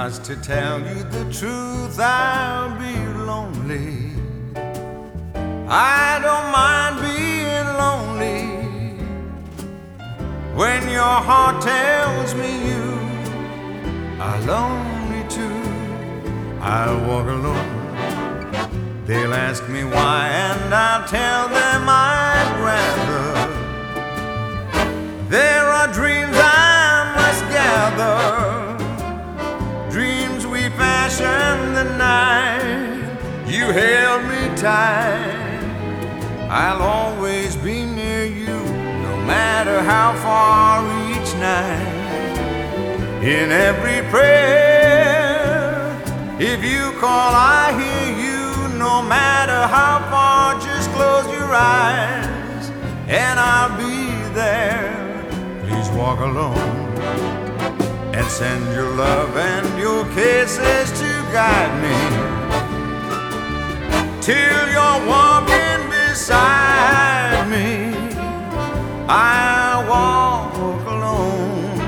'cause to tell you the truth, I'll be lonely. I don't mind being lonely when your heart tells me you are lonely too. I'll walk alone. They'll ask me why, and I'll tell them I'd rather. There are dreams I must gather, dreams we fashioned the night you held me tight. I'll always be near you, no matter how far each night. In every prayer, if you call, I hear you. No matter how far, just close your eyes and I'll be there. Please walk alone and send your love and your kisses to guide me till you're walking beside me. I'll walk alone.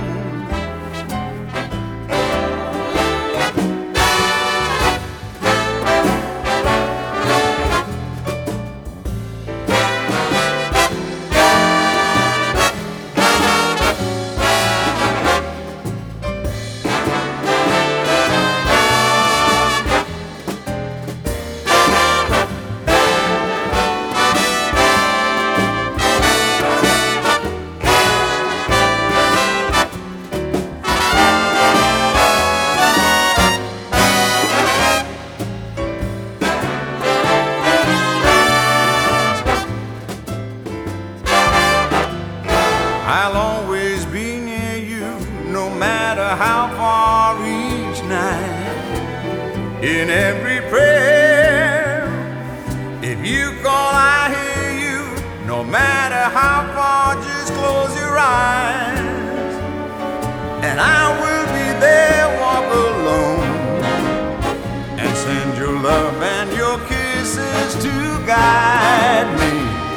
I'll always be near you, no matter how far each night. In every prayer, if you call, I hear you. No matter how far, just close your eyes and I will be there. Walk alone and send your love and your kisses to guide me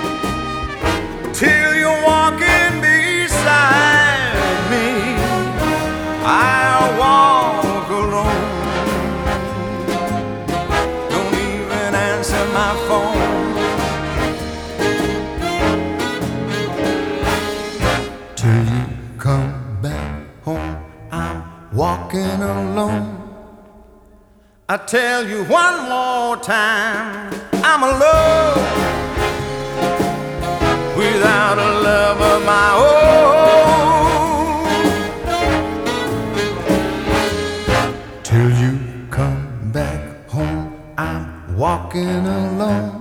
till you're walking beside me. I'll walk alone. Don't even answer my phone till you come back home. I'm walking alone. I tell you one more time, I'm alone without a love of my own. Till you come back home, I'm walking alone.